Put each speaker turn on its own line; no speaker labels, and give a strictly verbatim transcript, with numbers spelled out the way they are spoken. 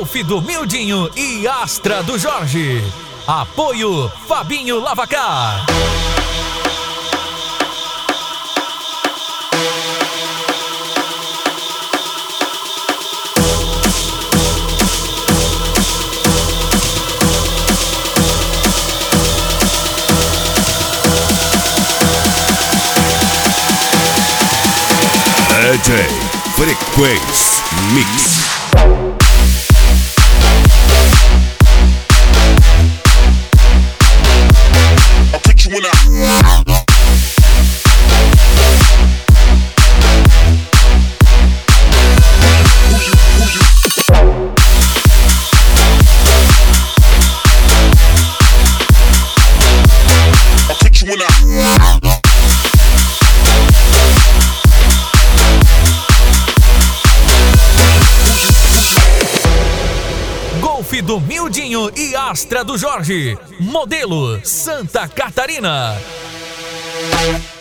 Golf do Mildinho e Astra do Jorge. Apoio Fabinho Lavacar.
D J Frequência Mix.
I'll put you in a
Golf do Mildinho e Astra do Jorge. Modelo Santa Catarina.